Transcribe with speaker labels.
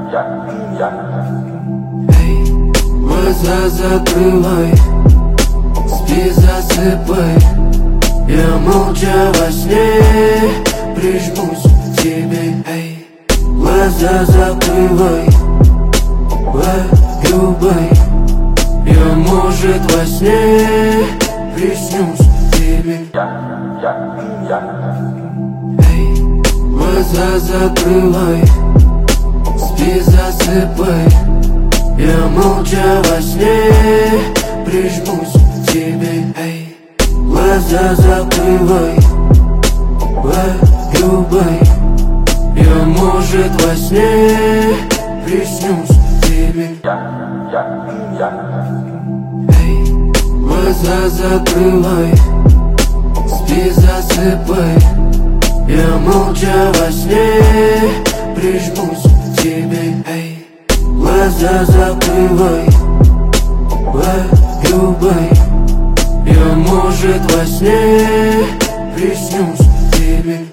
Speaker 1: Эй, глаза закрывай, спи, засыпай. Я молча во сне прижмусь к тебе. Эй, глаза закрывай, любой. Я, может, во сне приснюсь тебе. Эй, глаза закрывай, спи, засыпай. Я молча во сне прижмусь к тебе. Эй, глаза закрывай, любой. Я, может, во сне приснюсь тебе. Эй, глаза закрывай, спи, засыпай. Я молча во сне прижмусь к тебе. Эй, глаза закрывай, любой. Я, может, во сне приснюсь тебе.